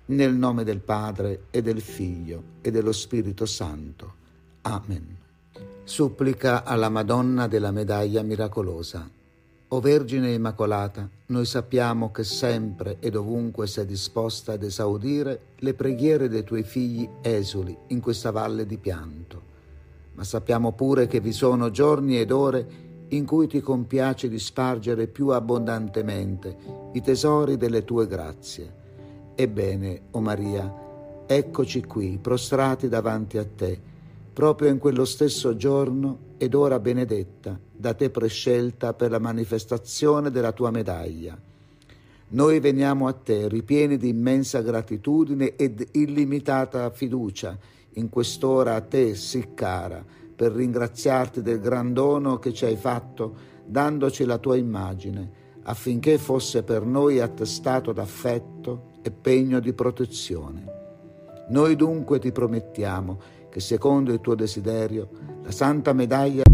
Nel nome del Padre e del Figlio e dello Spirito Santo. Amen. Supplica alla Madonna della Medaglia Miracolosa. O Vergine Immacolata, noi sappiamo che sempre ed ovunque sei disposta ad esaudire le preghiere dei tuoi figli esuli in questa valle di pianto. Ma sappiamo pure che vi sono giorni ed ore in cui ti compiace di spargere più abbondantemente i tesori delle tue grazie. Ebbene, o Maria, eccoci qui, prostrati davanti a te, proprio in quello stesso giorno ed ora benedetta, da te prescelta per la manifestazione della tua medaglia. Noi veniamo a te, ripieni di immensa gratitudine ed illimitata fiducia, in quest'ora a te sì cara, per ringraziarti del gran dono che ci hai fatto, dandoci la tua immagine, affinché fosse per noi attestato d'affetto e pegno di protezione. Noi dunque ti promettiamo che secondo il tuo desiderio la Santa Medaglia